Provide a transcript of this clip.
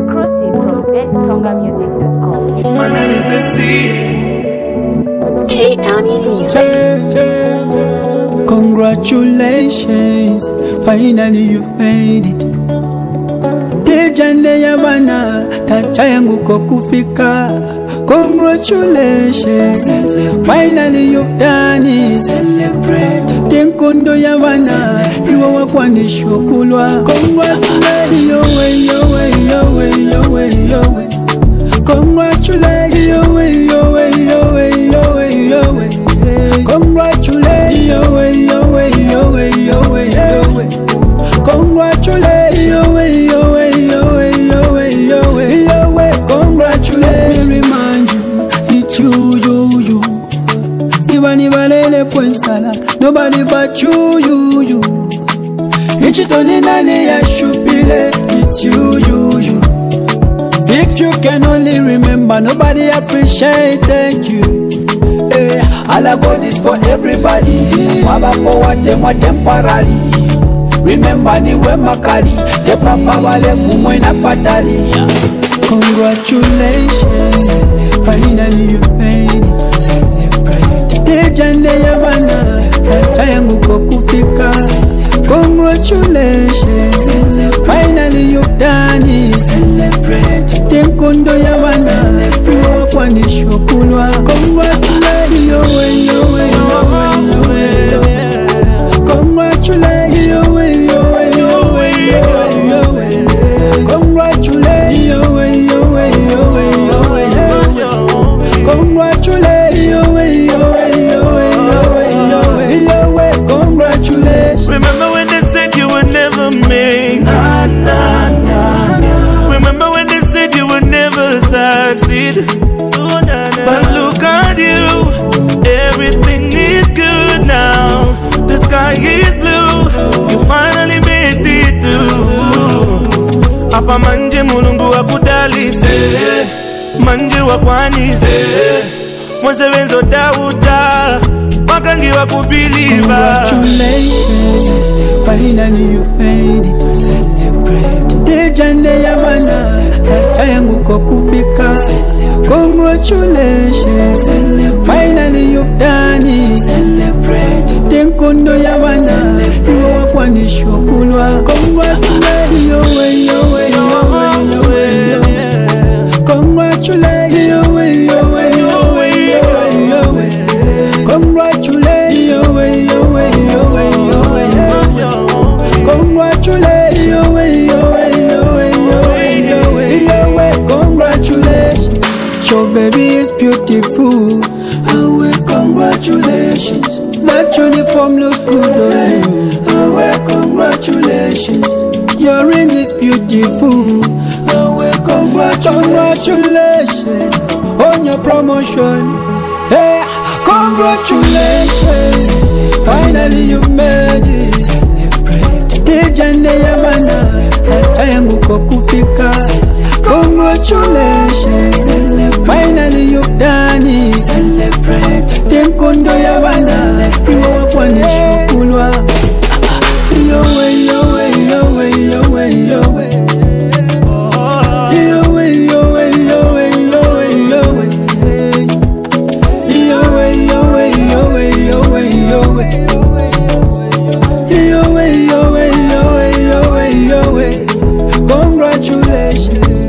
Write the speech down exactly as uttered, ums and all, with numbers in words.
Exclusive from z tonga music dot com. My name is the Sea. K Ami Music. Congratulations, finally you've made it. Tejande ya bana, tacha yangu kokufika. Congratulations, finally you've done it. Celebrate. Tenkondo ya bana, iwa wakwani shokulwa. Congratulations, yo way, yo way, yo way, yo way, yo way. Congratulations, yo way, yo way, yo way, yo way, yo way. Congratulations, yo way, yo way, yo way, yo way, yo way. Congratulations, yo way, yo way, yo way, yo way, yo way, yo way. Congratulations, remind you, it's you, you, you. Ibani balele poinsala, nobody but you, you, you. Ichitoni nani ya shupile, it's you, you, you. If you can only remember, nobody appreciated you. Hey, all I got is for everybody. Waba for what them what temporary. Remember the way makali, the papa wale kumwena patali. Congratulations, finally you've made it. Celebrate. Tejande ya bana, tacha yangu kokufika. Congratulations, finally you've done it. Celebrate. Tenkondo ya bana, iwa kwani shokulwa. Congratulations, yo way, yo way, yo way, yo way, yo way. Congratulations, yo way, yo way, yo way, yo way, yo way. Congratulations, yo way, yo way, yo way, yo way, yo way. Congratulations, yo way, yo way, yo way, yo way, yo way, yo way. Congratulations. Remember when they said you would never make? Na na na na. Remember when they said you would never succeed? Oh, na, na. But look at you, everything is good now. The sky is blue, you finally made it through. Apa manje mulungu wa kudalise, manje wa kwanise, mwense wenzo dauta, wakangi wa kubiliva. Congratulations, finally you've made it. Celebrate. Tejande ya bana, tacha yangu kokufika. Congratulations, finally you've done it. Celebrate. Tenkondo ya bana, iwa wakwani shokulwa. Congratulations, yo way, yo way, yo way, yo way, yo way. Congratulations, yo way, yo way, yo way, yo way, yo way. Congratulations, yo way, yo way, yo way, yo way, yo way. Congratulations, yo way, yo way, yo way, yo way, yo way, yo way. Congratulations, your baby is beautiful. Oh, well, congratulations. That uniform looks good, oh, oh well, congratulations. Your ring is beautiful. Oh, well, congratulations on your promotion. Hey, congratulations, finally you've made it. Celebrate. Tejande ya bana, tacha yangu kokufika. Congratulations, finally you've done it. Celebrate. Tenkondo ya bana, iwa wakwani shokulwa. Yo way, yo way, yo way, yo way, yo way. Yo way, yo way, yo way, yo way, yo way. Yo way, yo way, yo way, yo way, yo way. Yo way, yo way, yo way, yo way, yo way. Congratulations.